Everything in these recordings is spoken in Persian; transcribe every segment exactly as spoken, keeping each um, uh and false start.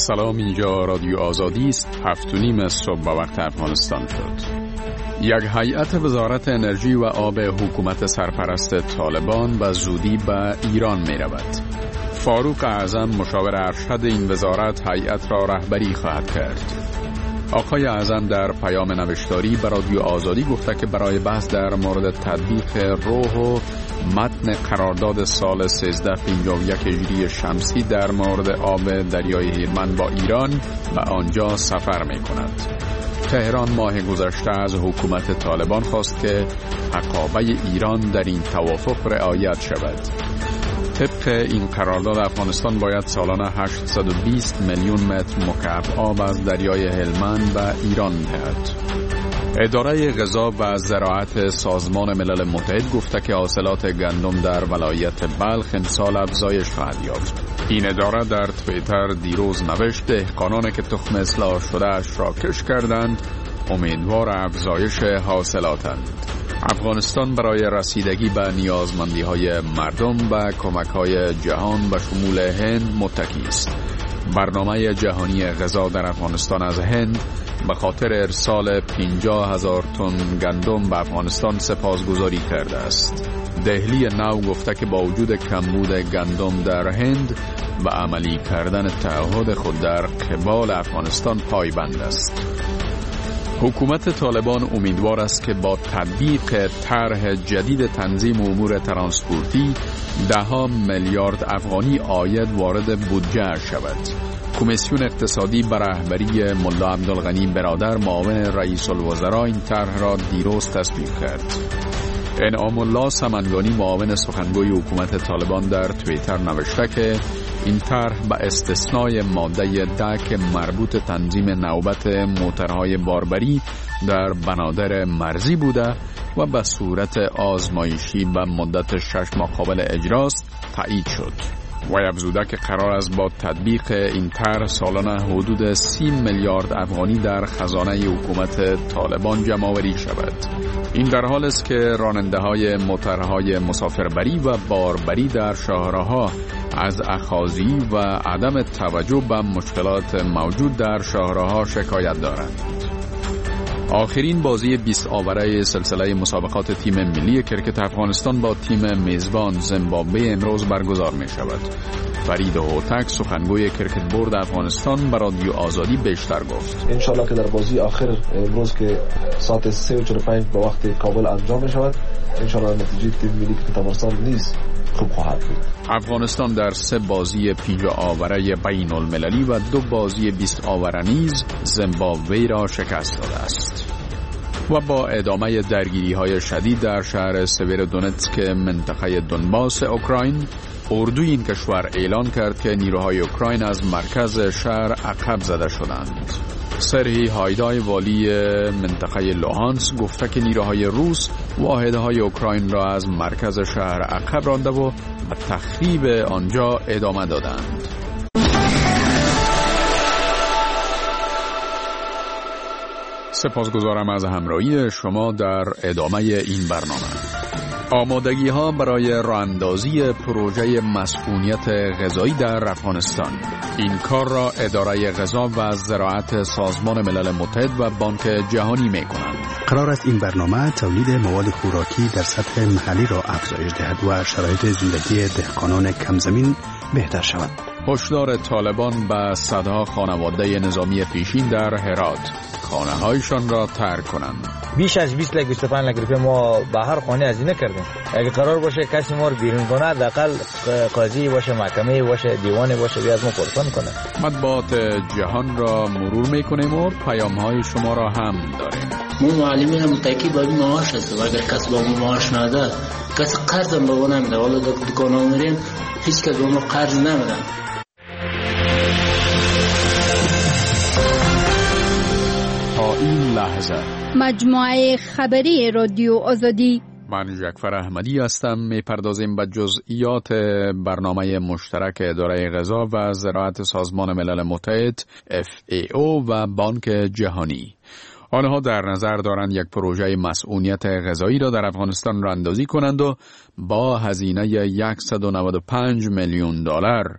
سلام، اینجا رادیو آزادی است. هفت و نیم صبح با وقت افغانستان شد. یک هیئت وزارت انرژی و آب حکومت سرپرست طالبان به زودی به ایران می رود. فاروق اعظم مشاور ارشد این وزارت هیئت را رهبری خواهد کرد. آقای اعظم در پیام نوشتاری به رادیو آزادی گفته که برای بحث در مورد تطبیق روح و متن قرارداد سال سیزده پنجاه و یک هجری شمسی در مورد آب دریای هیرمند با ایران به آنجا سفر می کند. تهران ماه گذشته از حکومت طالبان خواست که حقابه ایران در این توافق رعایت شود. طبق این قرارداد افغانستان باید سالانه هشتصد و بیست میلیون متر مکعب آب از دریای هلمند به ایران دهد. اداره غذا و زراعت سازمان ملل متحد گفته که حاصلات گندم در ولایت بلخ امسال افزایش خواهد یافت. این اداره در توییتر دیروز نوشت دهقانانی که تخم اصلاح شده اش را کش کردند امیدوار افزایش حاصلاتند. افغانستان برای رسیدگی به نیازمندی های مردم و کمک های جهان به شمول هند متکی است. برنامه جهانی غذا در افغانستان از هند به خاطر ارسال پنجاه هزار تن گندم به افغانستان سپاسگزاری کرده است. دهلی نو گفته که با وجود کمبود گندم در هند به عملی کردن تعهد خود در قبال افغانستان پایبند است. حکومت طالبان امیدوار است که با تطبیق طرح جدید تنظیم امور ترانسپورتی ده میلیارد افغانی عاید وارد بودجه شود. کمیسیون اقتصادی به رهبری ملا عبدالغنی برادر معاون رئیس الوزراء این طرح را دیروز تصویب کرد. انعام الله سمنگانی معاون سخنگوی حکومت طالبان در توییتر نوشته که این طرح به استثنای ماده ده که مربوط تنظیم نوبت موترهای باربری در بنادر مرزی بوده و به صورت آزمایشی به مدت شش ماه قابل اجراست تایید شد. و افزوده که قرار است با تطبیق این طرح سالانه حدود سی میلیارد افغانی در خزانه حکومت طالبان جمع‌آوری شود. این در حال است که راننده‌های موترهای مسافربری و باربری در شاهراه‌ها از اخاذی و عدم توجه به مشکلات موجود در شاهراه‌ها شکایت دارند. آخرین بازی بیست آوره سلسله مسابقات تیم ملی کرکت افغانستان با تیم میزبان زیمبابوه امروز برگزار می شود. فرید هوتک سخنگوی کرکت بورد افغانستان به رادیو آزادی بیشتر گفت. انشالله که در بازی آخر امروز که ساعت سه و چهل و پنج به وقت کابل انجام می شود، انشالله نتیجه تیم ملی کرکت افغانستان نیز خوب خواهد بود. افغانستان در سه بازی پنجاه آوره بین المللی و دو بازی بیست آوره نیز زیمبابوه را شکست داده است. و با ادامه درگیری های شدید در شهر سویرودونتسک منطقه دونباس اوکراین، اردوی این کشور اعلان کرد که نیروهای اوکراین از مرکز شهر عقب زده شدند. سرهی هایدای والی منطقه لوهانس گفته که نیروهای روس واحدهای اوکراین را از مرکز شهر عقب رانده و به تخریب آنجا ادامه دادند. سپاسگزارم از همراهی شما در ادامه این برنامه. آمادگی ها برای راه‌اندازی پروژه مسئولیت غذایی در افغانستان. این کار را اداره غذا و زراعت سازمان ملل متحد و بانک جهانی می کنند. قرار است این برنامه تولید مواد خوراکی در سطح محلی را افزایش دهد و شرایط زندگی دهقانان کمزمین بهتر شود. هشدار طالبان به صدها خانواده نظامی پیشین در هرات خانه هایشان را ترک کنند. بیش از بیست لک بیست و پنج لک روپیه ما به هر خانه هزینه کردیم. اگه قرار باشه کسی ما رو بیرون کنه، حداقل قاضی باشه، محکمه باشه، دیوان باشه، بیاد ما پرسان کنه. مطبوعات جهان را مرور میکنیم و پیام های شما را هم داریم. ما معلمین متکی با معاش هست و اگر کسی با معاش نده، کسی قرض هم با نمیده. والا دکان ها میریم هیچ کس با ما قرض نمیده. این لحظه مجموعه خبری رادیو آزادی. من جعفر احمدی هستم. میپردازیم به جزئیات برنامه مشترک اداره غذا و زراعت سازمان ملل متحد اف ای او و بانک جهانی. آنها در نظر دارند یک پروژه مسئولیت غذایی را در افغانستان راه‌اندازی کنند و با هزینه صد و نود و پنج میلیون دلار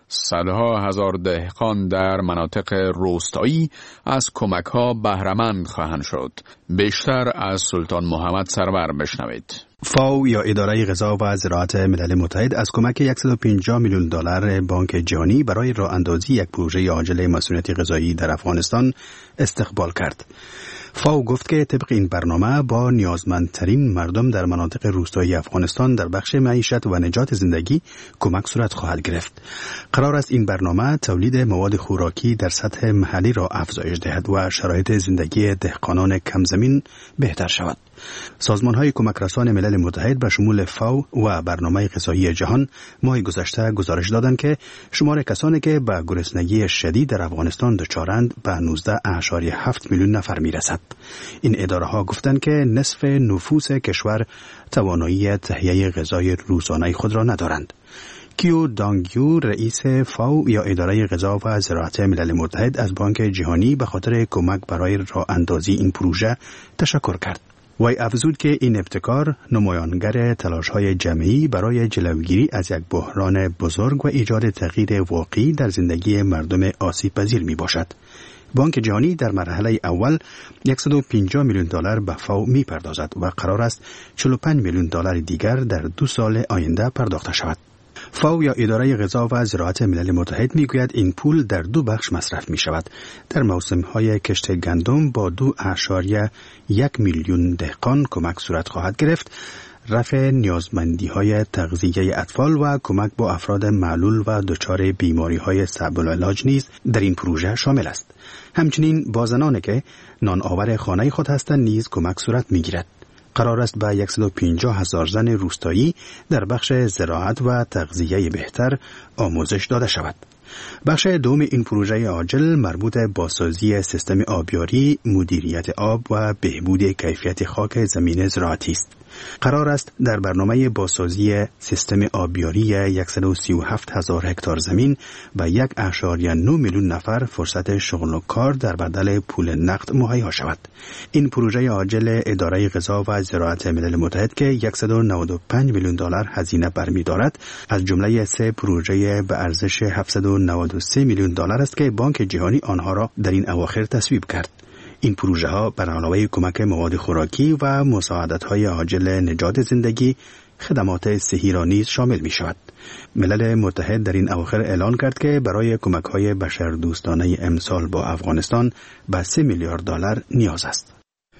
صدها هزار دهقان در مناطق روستایی از کمک‌ها بهره‌مند خواهند شد. بیشتر از سلطان محمد سرور بشنوید. فاو یا اداره غذا و زراعت ملل متحد از کمک صد و پنجاه میلیون دلار بانک جهانی برای راه اندازی یک پروژه عاجل مسئولیت غذایی در افغانستان استقبال کرد. فاو گفت که طبق این برنامه با نیازمندترین مردم در مناطق روستایی افغانستان در بخش معیشت و نجات زندگی کمک صورت خواهد گرفت. قرار است این برنامه تولید مواد خوراکی در سطح محلی را افزایش دهد و شرایط زندگی دهقانان کم زمین بهتر شود. سازمان‌های کمک رسان ملل متحد به شمول فاو و برنامه غذایی جهان ماه گذشته گزارش دادند که شمار کسانی که به گرسنگی شدید در افغانستان دچارند به نوزده و هفت میلیون نفر میرسد. این اداره‌ها گفتند که نصف نفوس کشور توانایی تهیه غذای روزانه خود را ندارند. کیو دانگیو رئیس فاو یا اداره غذا و زراعت ملل متحد از بانک جهانی به خاطر کمک برای راه اندازی این پروژه تشکر کرد. وی افزود که این ابتکار نمایانگر تلاش‌های جمعی برای جلوگیری از یک بحران بزرگ و ایجاد تغییر واقعی در زندگی مردم آسیب پذیر می باشد. بانک جهانی در مرحله اول صد و پنجاه میلیون دلار به فاو می پردازد و قرار است چهل و پنج میلیون دلار دیگر در دو سال آینده پرداخته شود. فاو یا اداره غذا و زراعت ملل متحد می گوید این پول در دو بخش مصرف می شود. در موسم‌های کشت گندم با دو اعشاریه یک میلیون دهقان کمک صورت خواهد گرفت. رفع نیازمندی‌های تغذیه اطفال و کمک با افراد معلول و دچار بیماری‌های صعب العلاج نیز در این پروژه شامل است. همچنین با زنانی که نان آور خانه خود هستند نیز کمک صورت می‌گیرد. قرار است به صد و پنجاه هزار زن روستایی در بخش زراعت و تغذیه بهتر آموزش داده شود. بخش دوم این پروژه عاجل مربوط به بازسازی سیستم آبیاری، مدیریت آب و بهبود کیفیت خاک زمین زراعتی است. قرار است در برنامه بازسازی سیستم آبیاری صد و سی و هفت هزار هکتار زمین به یک و نه میلیون نفر فرصت شغل و کار در بدل پول نقد مهیا شود. این پروژه عاجل اداره غذا و زراعت ملل متحد که صد و نود و پنج میلیون دلار هزینه برمی‌دارد از جمله سه پروژه به ارزش هفتصد و نود و سه میلیون دلار است که بانک جهانی آنها را در این اواخر تصویب کرد. این پروژه ها بر علاوه کمک مواد خوراکی و مساعدت های عاجل نجات زندگی خدمات صحی را نیز شامل می شود. ملل متحد در این اواخر اعلان کرد که برای کمک های بشردوستانه امسال با افغانستان به سه میلیارد دلار نیاز است.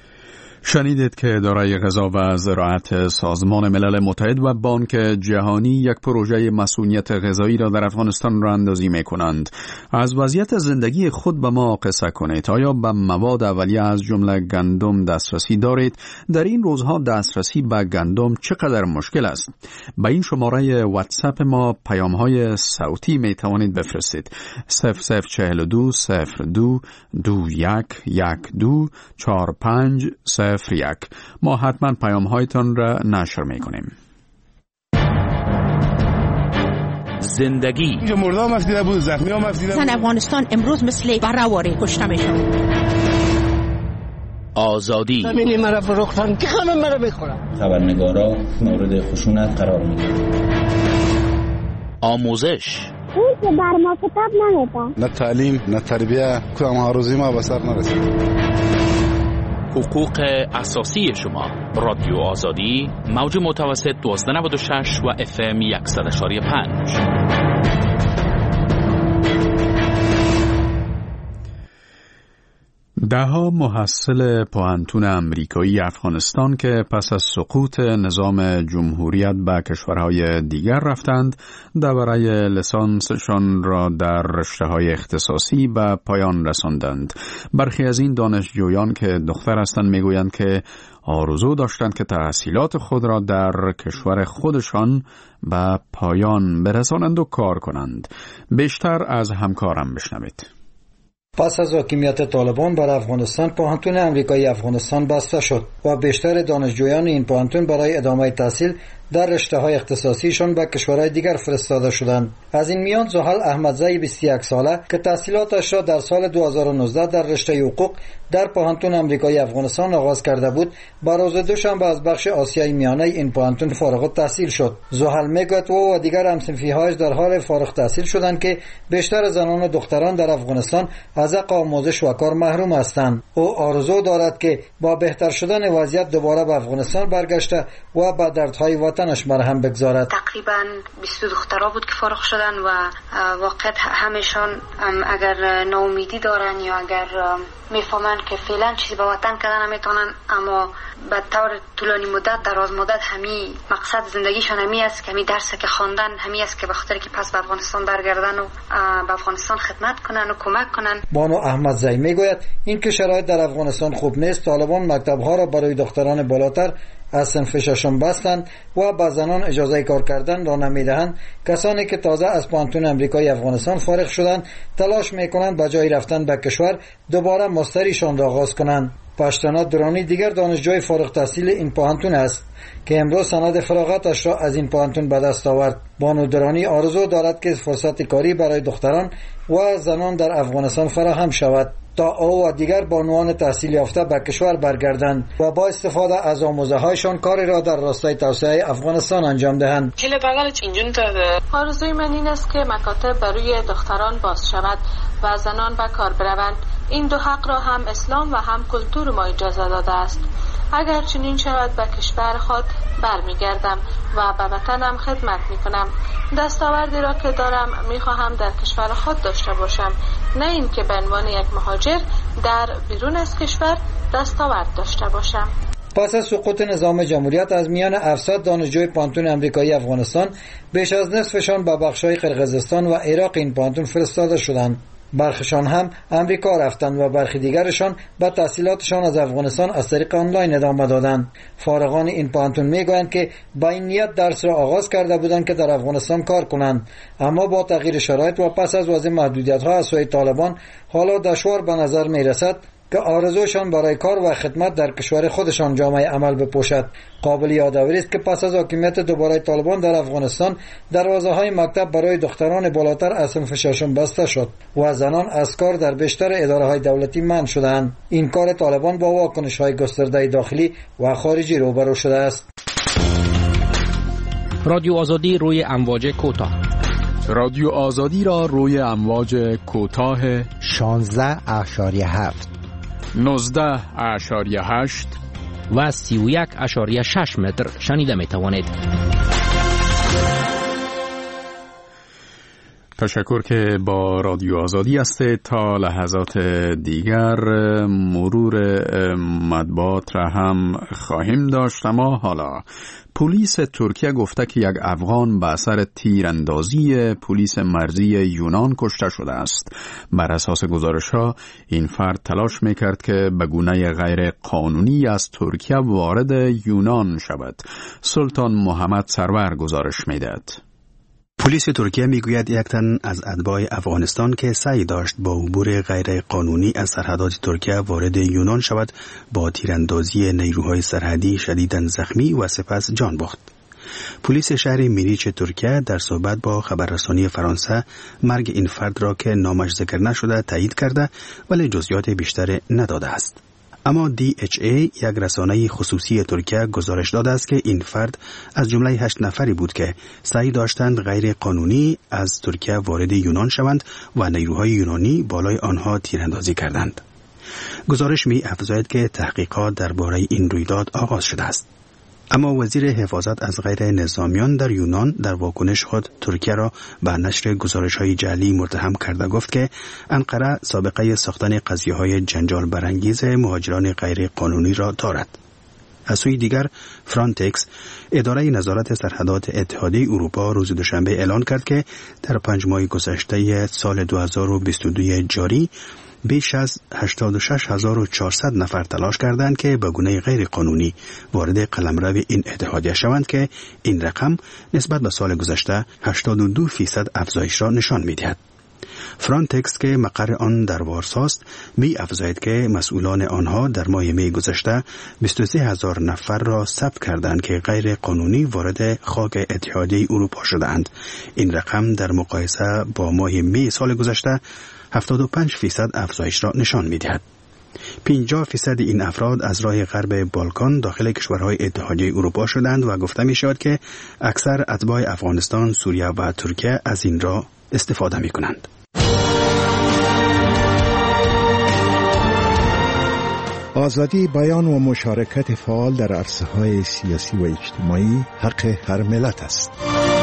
شنیدید که اداره غذا و زراعت سازمان ملل متحد و بانک جهانی یک پروژه مسئولیت غذایی را در افغانستان راه اندازی می‌کنند. از وضعیت زندگی خود به ما قصه کنید. آیا به مواد اولیه از جمله گندم دسترسی دارید؟ در این روزها دسترسی به گندم چقدر مشکل است؟ به این شماره واتساپ ما پیام‌های صوتی می‌توانید بفرستید. صفر صفر چهل و دو صفر دو دو یک یک دو چهار پنج صفر یک. ما حتما پیام هایتان را نشر میکنیم. زندگی اینجا مرده هم افدیده بود، زخمی هم افدیده بود. زن افغانستان امروز مثل برهواری کشته میشن. آزادی زمینی مرا فروختن که همه مرا بخورن. خبرنگارا مورد خشونت قرار میگیرن. آموزش اون که بر ما کتاب نمیدن. نه تعلیم نه تربیه کدام هاروزی ما به سر نرسید. حقوق اساسی شما. رادیو آزادی موج متوسط دوازده نود و شش و اف ام صد و پنج. دهها محصل پوهنتون امریکایی افغانستان که پس از سقوط نظام جمهوریت به کشورهای دیگر رفتند، دوره لیسانسشان را در رشته‌های اختصاصی به پایان رساندند. برخی از این دانشجویان که دختر هستند میگویند که آرزو داشتند که تحصیلات خود را در کشور خودشان به پایان برسانند و کار کنند. بیشتر از همکارم بشنوید. پس از حاکمیت طالبان بر افغانستان، پوهنتون امریکایی افغانستان بسته شد و بیشتر دانشجویان این پوهنتون برای ادامه تحصیل در رشته‌های اختصاصیشان به کشورهای دیگر فرستاده شدند. از این میان زحل احمدزی بیست و یک ساله که تحصیلاتش را در سال دو هزار و نوزده در رشته حقوق در پوهنتون آمریکایی افغانستان آغاز کرده بود، با روز دوشنبه از بخش آسیای میانه این پوهنتون فارغ التحصیل شد. زحل میگوید او و دیگر همصنفی‌هایش در حال فارغ التحصیل شدند که بیشتر زنان و دختران در افغانستان از حق آموزش و کار محروم هستند. او آرزو دارد که با بهتر شدن وضعیت دوباره به افغانستان برگشته و به دردهای وطنش مرهم بگذارد. تقریبا بیست دخترها بود که فارغ شدن و واقعا همشان اگر ناامیدی دارن یا اگر میفهمن که فعلا چیزی به وطن کردن نمیتونن، اما به طور طولانی مدت دراز مدت همین مقصد زندگیشان همین است که همین درس که خواندن همین است که به خاطر که پس به افغانستان برگردن و به افغانستان خدمت کنن و کمک کنن. بانو احمدزی میگوید این که شرایط در افغانستان خوب نیست، طالبان مکتب‌ها را برای دختران بالاتر از صنف ششم بستند و به زنان اجازه کار کردن را نمیدهند. کسانی که تازه از پوهنتون آمریکایی افغانستان فارغ شدند تلاش میکنند به جای رفتن به کشور دوباره ماستریشان را آغاز کنند. پشتنا درانی دیگر دانشجوی فارغ تحصیل این پوهنتون است که امروز سند فراغتش را از این پوهنتون به دست آورد. بانو درانی آرزو دارد که فرصت کاری برای دختران و زنان در افغانستان فراهم شود تا او و دیگر بانوان تحصیل یافته به کشور برگردند و با استفاده از آموزه‌هایشان کاری را در راستای توسعه افغانستان انجام دهند. آرزوی من این است که مکاتب برای دختران باز شود و زنان به کار بروند. این دو حق را هم اسلام و هم کلتور ما اجازه داده است. اگر چنین شود به کشور خود برمیگردم و به وطنم خدمت میکنم. دستاوردی را که دارم میخواهم در کشور خود داشته باشم، نه اینکه به عنوان یک مهاجر در بیرون از کشور دستاورد داشته باشم. پس از سقوط نظام جمهوریت از میان هفتصد دانشجوی پوهنتون آمریکایی افغانستان بیش از نصفشان به بخش‌های قرقیزستان و عراق این پوهنتون فرستاده شدند. برخشان هم امریکا رفتند و برخی دیگرشان به تحصیلاتشان از افغانستان از طریق آنلاین ادامه دادند. فارغان این پوهنتون میگویند که با این نیت درس را آغاز کرده بودند که در افغانستان کار کنند، اما با تغییر شرایط و پس از وضع محدودیت‌ها از سوی طالبان حالا دشوار به نظر میرسد که آرزوشان برای کار و خدمت در کشور خودشان جامعه عمل بپوشد. قابل یادآوری است که پس از حاکمیت دوباره طالبان در افغانستان دروازه‌های مکتب برای دختران بالاتر از صنف ششم بسته شد و زنان از کار در بیشتر اداره‌های دولتی منع شدند. این کار طالبان با واکنش‌های گسترده داخلی و خارجی روبرو شده است. رادیو آزادی روی امواج کوتاه. رادیو آزادی را روی امواج کوتاه شانزده اشاری هفت، نوزده اشاری هشت و سی و یک اشاری شش متر شنیده می توانید. تشکر که با رادیو آزادی هستید. تا لحظات دیگر مرور مطبوعات را هم خواهیم داشت. اما حالا پلیس ترکیه گفته که یک افغان به اثر تیراندازی پلیس مرزی یونان کشته شده است. بر اساس گزارش‌ها این فرد تلاش می‌کرد که به گونه غیر قانونی از ترکیه وارد یونان شود. سلطان محمد سرور گزارش می‌دهد. پلیس ترکیه میگوید یک تن از اتباع افغانستان که سعی داشت با عبور غیر قانونی از سرحدات ترکیه وارد یونان شود با تیراندازی نیروهای سرحدی شدیداً زخمی و سپس جان باخت. پلیس شهر میریچ ترکیه در صحبت با خبررسانی فرانسه مرگ این فرد را که نامش ذکر نشده تایید کرده ولی جزئیات بیشتر نداده است. اما دی اچ ای یک رسانه خصوصی ترکیه گزارش داده است که این فرد از جمله هشت نفری بود که سعی داشتند غیر قانونی از ترکیه وارد یونان شوند و نیروهای یونانی بالای آنها تیراندازی کردند. گزارش می افزاید که تحقیقات درباره این رویداد آغاز شده است. اما وزیر حفاظت از غیر نظامیان در یونان در واکنش خود ترکیه را به نشر گزارش‌های جعلی متهم کرده گفت که انقره سابقه ساختن قضیه‌های جنجال برانگیز مهاجران غیر قانونی را دارد. از سوی دیگر فرانتکس اداره نظارت سرحدات اتحادیه اروپا روز دوشنبه اعلان کرد که در پنج ماه گذشته سال دو هزار و بیست و دو جاری بیش از هشتاد و شش هزار و چهارصد نفر تلاش کردند که به گونه غیر قانونی وارد قلمرو این اتحادیه شوند که این رقم نسبت به سال گذشته هشتاد و دو فیصد افزایش را نشان می‌دهد. فرانتکس که مقر آن در وارساست می افزاید که مسئولان آنها در ماه می گذشته بیست و سه هزار نفر را ثبت کردند که غیر قانونی وارد خاک اتحادیه اروپا شدند. این رقم در مقایسه با ماه می سال گذشته هفتاد و پنج فیصد افزایش را نشان می دهد. پنجاه فیصد این افراد از راه غرب بالکان داخل کشورهای اتحادیه اروپا شدند و گفته می شود که اکثر اتباع افغانستان، سوریه و ترکیه از این راه استفاده می کنند. آزادی بیان و مشارکت فعال در عرصه‌های سیاسی و اجتماعی حق هر ملت است.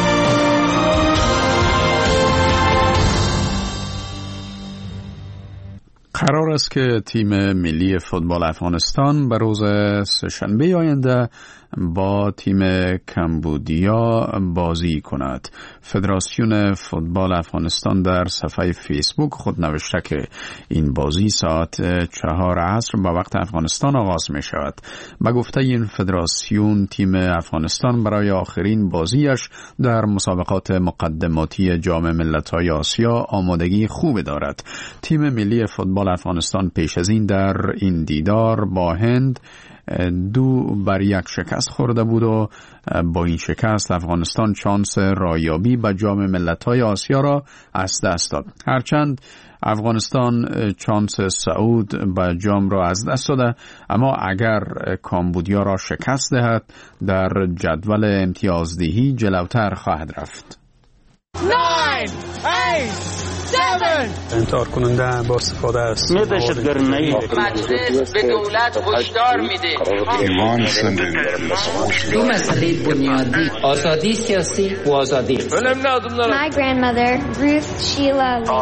قرار است که تیم ملی فوتبال افغانستان به روز سه‌شنبه آینده با تیم کمبودیا بازی کند. فدراسیون فوتبال افغانستان در صفحه فیسبوک خود نوشته که این بازی ساعت چهار عصر با وقت افغانستان آغاز می شود. به گفته این فدراسیون تیم افغانستان برای آخرین بازیش در مسابقات مقدماتی جام ملت‌های آسیا آمادگی خوب دارد. تیم ملی فوتبال افغانستان پیش از این در این دیدار با هند دو بر یک شکست خورده بود و با این شکست افغانستان شانس رایابی به جام ملت‌های آسیا را از دست داد. هرچند افغانستان شانس صعود به جام را از دست داده، اما اگر کامبودیا را شکست دهد در جدول امتیازدهی جلوتر خواهد رفت. nine, eight, seven انتحار کننده با استفاده است. دهشتگرانه مجلس به دولت هشدار میده. ایمان زنده. دو مسئله بنیادی: آزادی سیاسی و آزادی. My grandmother Ruth Sheila Lee.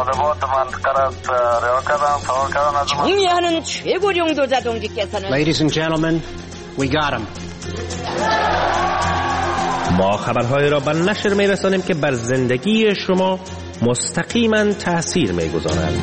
정의하는 최고령도 자동직께서는 Ladies and gentlemen, we got him. ما خبرهای را به نشر می‌رسانیم که بر زندگی شما مستقیما تأثیر می‌گذارند.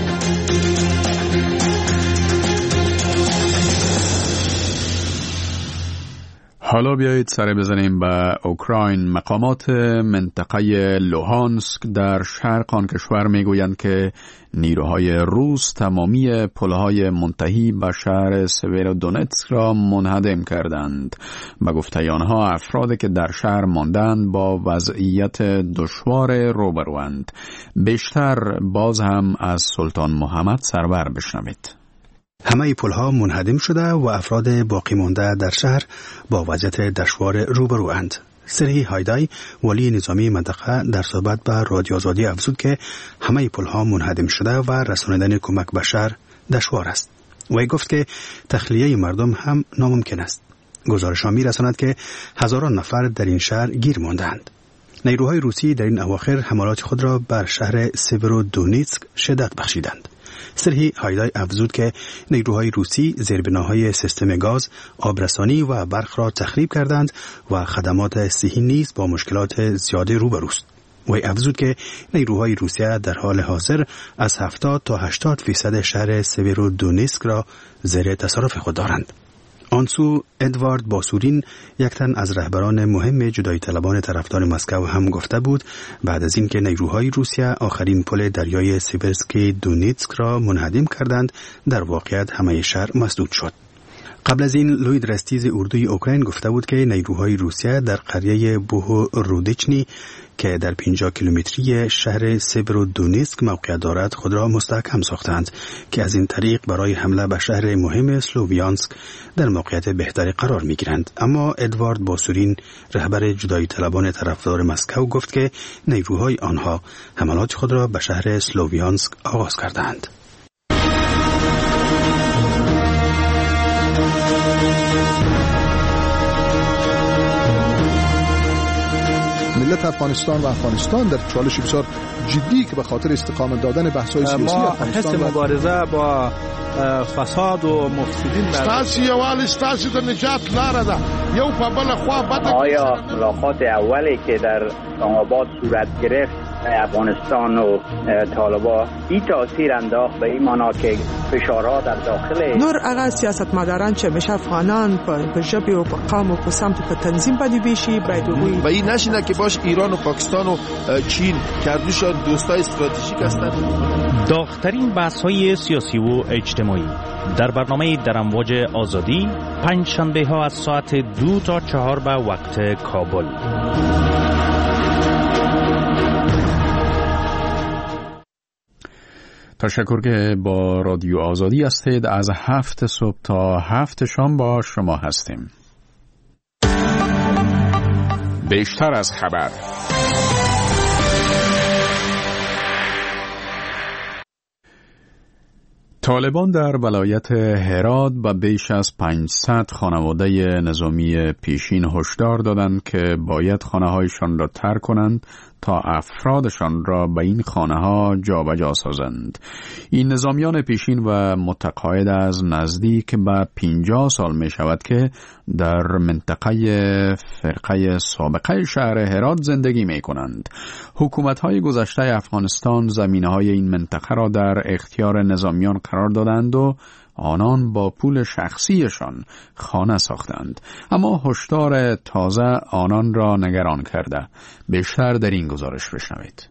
حالا بیایید سر بزنیم به اوکراین. مقامات منطقه لوهانسک در شرق آن کشور میگویند که نیروهای روس تمامی پلهای منتهی به شهر سویرودونتسک را منهدم کردند. به گفته آنها افرادی که در شهر ماندند با وضعیت دشوار روبروند. بیشتر باز هم از سلطان محمد سرور بشنوید. همه پلها منهدم شده و افراد باقی مانده در شهر با وضعیت دشوار روبروند. سرهی هایدای ولی نظامی منطقه در صحبت به رادیو آزادی افزود که همه پلها منهدم شده و رساندن کمک به شهر دشوار است. وی گفت که تخلیه مردم هم ناممکن است. گزارش‌ها می‌رساند که هزاران نفر در این شهر گیر ماندند. نیروهای روسی در این اواخر حملات خود را بر شهر سیورودونیتسک شدت بخشیدند. سرهی هایدای افزود که نیروهای روسی زیربناهای سیستم گاز، آبرسانی و برق را تخریب کردند و خدمات صحی نیز با مشکلات زیاده روبروست. وی افزود که نیروهای روسیه در حال حاضر از هفتاد تا هشتاد فیصد شهر سیورودونیتسک را زیر تصرف خود دارند. آنسو ادوارد باسورین یک تن از رهبران مهم جدایی طلبان طرفدار مسکو هم گفته بود بعد از اینکه نیروهای روسیه آخرین پل دریای سیبرسکی دونیتسک را منهدم کردند در واقعیت همه شهر مسدود شد. قبل از این لوید رستیز اردوی اوکراین گفته بود که نیروهای روسیه در قریه بوهو رودیچنی که در پنجاه کیلومتری شهر سیورودونیتسک موقعیت دارد خود را مستحکم ساختند که از این طریق برای حمله به شهر مهم سلوویانسک در موقعیت بهتری قرار می گیرند. اما ادوارد باسورین رهبر جدایی طلبان طرفدار مسکو گفت که نیروهای آنها حملات خود را به شهر سلوویانسک آغاز کردند. ملت افغانستان و افغانستان در چالش بسیار جدی که به خاطر استقامت دادن بحث‌های سیاسی افغانستان ما حس مبارزه با فساد و مفسدین ستاسو یوال ستاسو د نجات لاره ده. یو په بل خوا بده. آیا ملاقات اولی که در اسلام آباد صورت گرفت افغانستان و طالبان این تاثیر انداخت به این معنا که فشارها در داخل نور هغه سیاستمداران چې همیشه افغانان په ژبې او په قوم او په سمت په تنظیم باندې ویشي باید وګوري و این نشینه که باش ایران و پاکستان و چین کردوشان دوستای استراتژیک هستند. داغ‌ترین بحث‌های سیاسی و اجتماعی در برنامه در امواج آزادی پنج شنبه ها از ساعت دو تا چهار به وقت کابل. تشکر که با رادیو آزادی هستید. از هفت صبح تا هفت شام با شما هستیم. بیشتر از خبر. طالبان در ولایت هرات به بیش از پانصد خانواده نظامی پیشین هشدار دادند که باید خانه‌هایشان را ترک کنند تا افرادشان را به این خانه‌ها جابجا سازند. این نظامیان پیشین و متقاعد از نزدیک به پنجاه سال می شود که در منطقه فرقه سابقه شهر هرات زندگی می کنند. حکومت‌های گذشته افغانستان زمینه‌های این منطقه را در اختیار نظامیان قرار دادند و آنان با پول شخصیشان خانه ساختند، اما هشدار تازه آنان را نگران کرده. بیشتر در این گزارش بشنوید.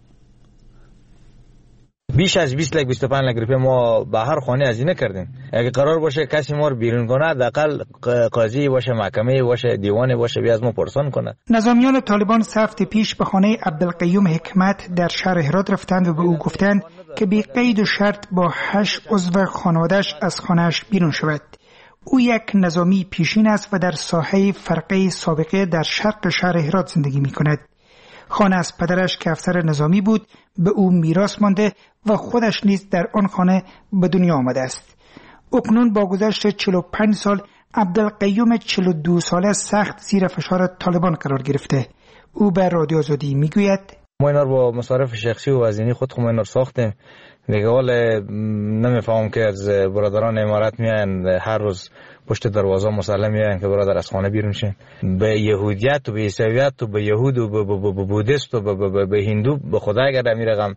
بیش از بیست لک بیست و پنج لک روپیه ما به هر خانه هزینه کردیم. اگه قرار باشه کسی ما رو بیرون کنه، حداقل قاضی باشه، محکمه باشه، دیوان باشه، بیا از ما پرسان کنه. نظامیان طالبان سه هفته پیش به خانه عبدالقیوم حکمت در شهر هرات رفتند و به او گفتند که بی قید و شرط با هشت عضو خانواده‌اش از خانه‌اش بیرون شود. او یک نظامی پیشین است و در ساحه فرقه سابقه در شرق شهر هرات زندگی می‌کند. خانه از پدرش که افسر نظامی بود به او میراث مانده و خودش نیز در آن خانه به دنیا آمده است. اکنون با گذشت چهل و پنج سال عبدالقیوم چهل و دو ساله سخت زیر فشار طالبان قرار گرفته. او به رادیو آزادی میگوید ما اینا رو با مصارف شخصی و هزینی خود خود اینا رو ساختیم. دیگه حالا نمیفهمم که از برادران امارات میان هر روز پشت دروازه مسلم میان که برادر از خانه بیرون شه. به یهودیت و به عیسویت و به یهود و به بودیست و به هندو به خدا اگر امیر رقم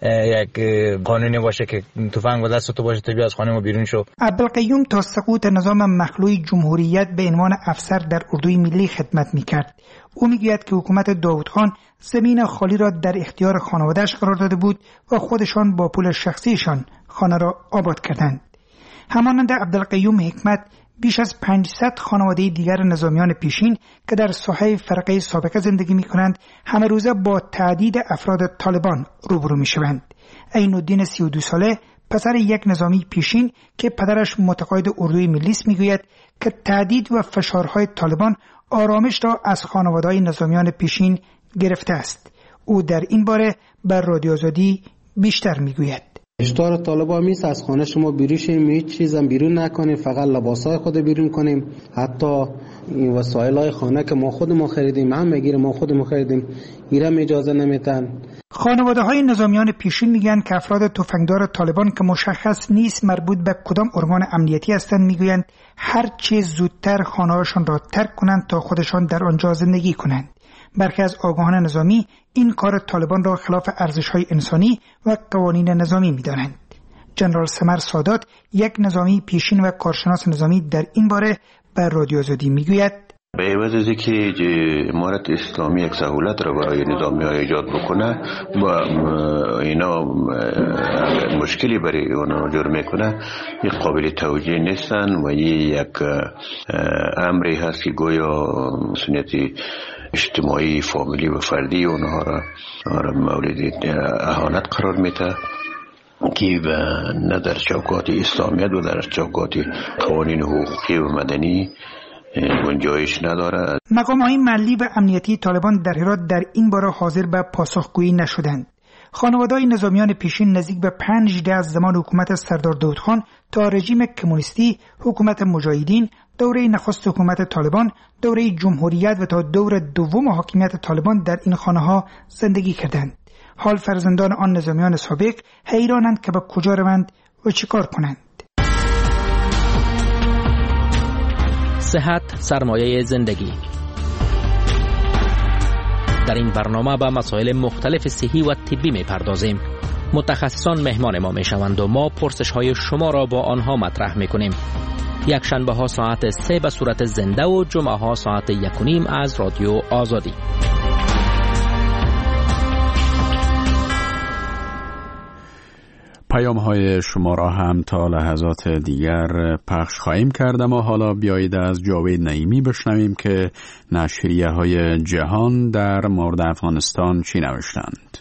یک قانونی باشه که تفنگ به دست تو باشه تو از خانه ما بیرون شو. عبدالقیوم تا سقوط نظام مخلوع جمهوریت به عنوان افسر در اردوی ملی خدمت میکرد. او میگوید که حکومت داوود خان زمین خالی را در اختیار خانواده‌اش قرار داده بود و خودشان با پول شخصیشان خانه را آباد کردند. همانند عبدالقیوم حکمت بیش از پانصد خانواده دیگر نظامیان پیشین که در ساحه فرقه سابقه زندگی می‌کنند همه روزه با تعدید افراد طالبان روبرو می‌شوند. عین‌الدین سی و دو ساله پسر یک نظامی پیشین که پدرش متقاعد اردوی ملی است میگوید که تعدید و فشارهای طالبان آرامش را از خانواده‌های نظامیان پیشین گرفته است. او در این باره بر رادیو آزادی بیشتر میگوید. هشدار طالبان میست از خانه شما بیرون شیم، هیچ چیزم بیرون نکنیم، فقط لباسای خود بیرون کنیم. حتی این وسایل‌های خانه که ما خودمون خریدیم هم میگیره ما خودمون خریدیم ایرم اجازه نمیدن. خانواده‌های نظامیان پیشین میگن که افراد تفنگدار طالبان که مشخص نیست مربوط به کدام ارگان امنیتی هستند میگویند هر چه زودتر خانه‌هاشان را ترک کنند تا خودشان در آنجا زندگی کنند. برخی از آگاهان نظامی این کار طالبان را خلاف ارزش‌های انسانی و قوانین نظامی می‌دانند. جنرال سمر سادات یک نظامی پیشین و کارشناس نظامی در این باره بر رادیو آزادی میگوید به عوض از اینکه امارت اسلامی یک سهولت را برای نظامی‌ها ایجاد بکنه با اینا مشکلی برای اونا جور میکنه، یک قابل توجیه نیستن و یک امری هست که گویا مسئولیت اجتماعی فامیلی و فردی اونها را مورد اهانت قرار میده که نه در چوکات اسلامیت و در چوکات قوانین حقوقی و مدنی گنجایش نداره. مقام‌های ملی و امنیتی طالبان در هرات در این باره حاضر به پاسخگویی نشدند. خانواده‌های نظامیان پیشین نزدیک به پنج دهه از زمان حکومت سردار داود خان تا رژیم کمونیستی، حکومت مجاهدین، دوره نخست حکومت طالبان، دوره جمهوریت و تا دور دوم حاکمیت طالبان در این خانه‌ها زندگی کردند. حال فرزندان آن نظامیان سابق حیرانند که به کجا روند و چیکار کنند. صحت سرمایه زندگی. در این برنامه به مسائل مختلف صحی و طبی می پردازیم. متخصصان مهمان ما می شوند و ما پرسش های شما را با آنها مطرح می کنیم. یک شنبه ها ساعت سه به صورت زنده و جمعه ها ساعت یک و نیم از رادیو آزادی. پیام های شما را هم تا لحظات دیگر پخش خواهیم کرد، اما حالا بیایید از جاوید نعیمی بشنویم که نشریه های جهان در مورد افغانستان چی نوشتند.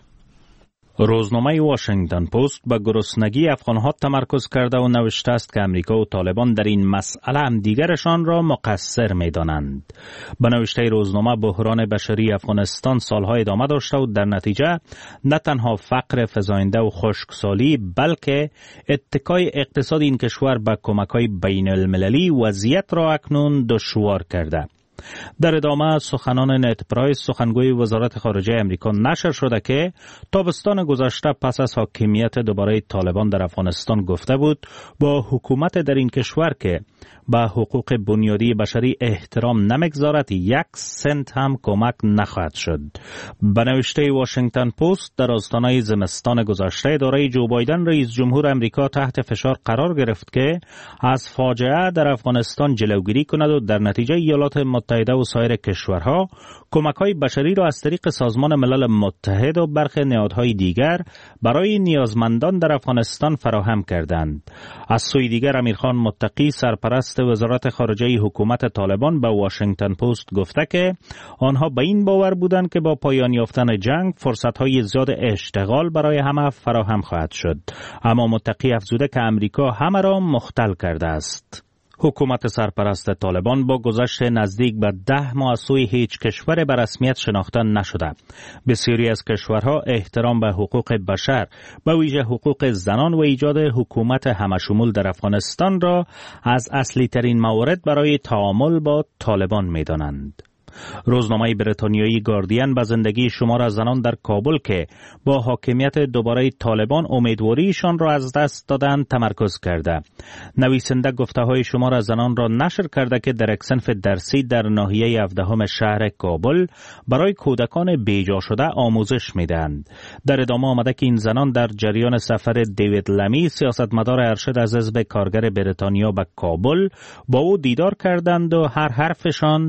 روزنامه واشنگتن پست به گرسنگی افغانها تمرکز کرده و نوشته است که امریکا و طالبان در این مسئله هم دیگرشان را مقصر می دانند. به نوشته روزنامه بحران بشری افغانستان سالها ادامه داشته و در نتیجه نه تنها فقر فزاینده و خشکسالی بلکه اتکای اقتصاد این کشور به کمک‌های بین المللی وضعیت را اکنون دشوار کرده. در ادامه سخنان نت پرایس سخنگوی وزارت خارجه امریکا نشر شده که تابستان گذشته پس از حاکمیت دوباره طالبان در افغانستان گفته بود با حکومت در این کشور که به حقوق بنیادی بشری احترام نمیگذارد یک سنت هم کمک نخواهد شد. به نوشته واشنگتن پست در آستانه زمستان گذشته اداره جو بایدن رئیس جمهور امریکا تحت فشار قرار گرفت که از فاجعه در افغانستان جلوگیری کند و در نتیجه ایالات متحده و سایر کشورها کمک‌های بشری را از طریق سازمان ملل متحد و برخی نهادهای دیگر برای نیازمندان در افغانستان فراهم کردند. از سوی دیگر امیرخان متقی سرپرست وزارت خارجه حکومت طالبان به واشنگتن پست گفته که آنها به این باور بودند که با پایان یافتن جنگ فرصت‌های زیاد اشتغال برای همه فراهم خواهد شد، اما متقی افزوده که امریکا همه را مختل کرده است. حکومت سرپرست طالبان با گذشت نزدیک به ده ماه از سوی هیچ کشور به رسمیت شناخته نشده. بسیاری از کشورها احترام به حقوق بشر، به ویژه حقوق زنان و ایجاد حکومت همشمول در افغانستان را از اصلی ترین موارد برای تعامل با طالبان می دانند. روزنامه بریتانیایی گاردین به زندگی شمار از زنان در کابل که با حاکمیت دوباره طالبان امیدواریشان را از دست دادند تمرکز کرده. نویسنده گفته های شمار از زنان را نشر کرده که در یک صنف درسی در ناحیه هفدهم شهر کابل برای کودکان بیجا شده آموزش میدهند. در ادامه آمده که این زنان در جریان سفر دیوید لمی سیاستمدار ارشد از حزب کارگر بریتانیا به کابل با او دیدار کردند و هر حرفشان